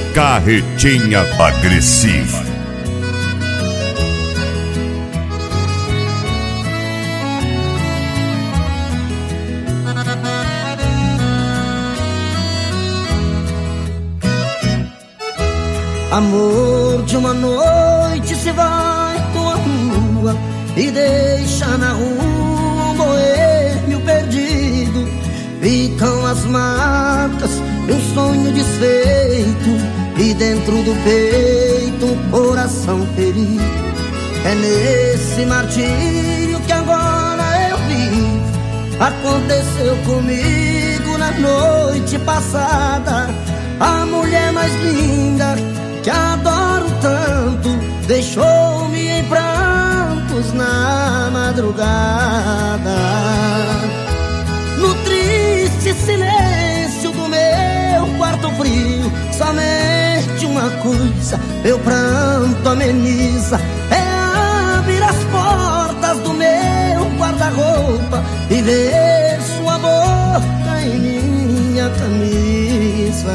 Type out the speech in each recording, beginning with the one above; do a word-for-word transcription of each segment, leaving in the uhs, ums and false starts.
Carretinha Agressiva. Amor de uma noite se vai com a rua e deixa na rua um boêmio perdido. Ficam as marcas de um sonho desfeito e dentro do peito um coração ferido. É nesse martírio que agora eu vivo. Aconteceu comigo na noite passada. A mulher mais linda que adoro tanto deixou-me em prantos na madrugada. No triste silêncio do meu quarto frio, somente uma coisa meu pranto ameniza: é abrir as portas do meu guarda-roupa e ver sua boca em minha camisa.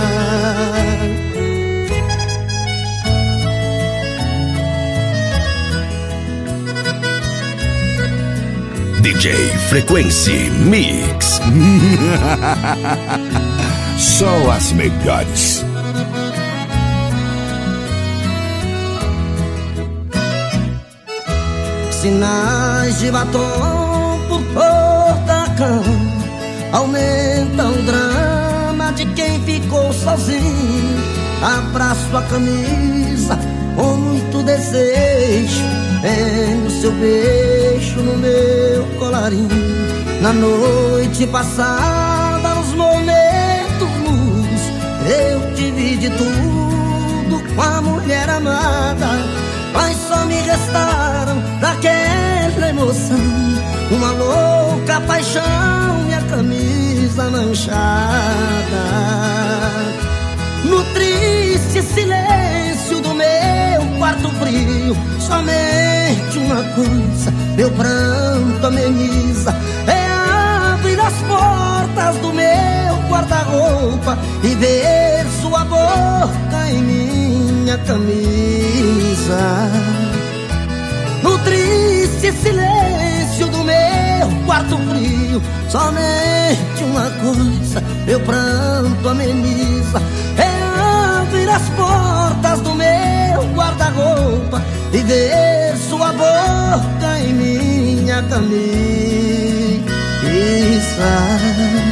D J Frequency Mix. Só as melhores. Sinais de batom por toda a cama aumentam o drama de quem ficou sozinho. Abraço a camisa com muito desejo, vendo seu beijo no meu colarinho. Na noite passada, nos momentos mudos, eu tive de tudo com a mulher amada, mas só me restaram daquela emoção uma louca paixão e a camisa manchada. No triste silêncio do meu quarto frio, somente uma coisa meu pranto ameniza: é abrir as portas do meu guarda-roupa e ver sua boca em minha camisa. No triste silêncio do meu quarto frio, somente uma coisa meu pranto ameniza: é abrir as portas do meu guarda-roupa e ver sua boca em minha camisa.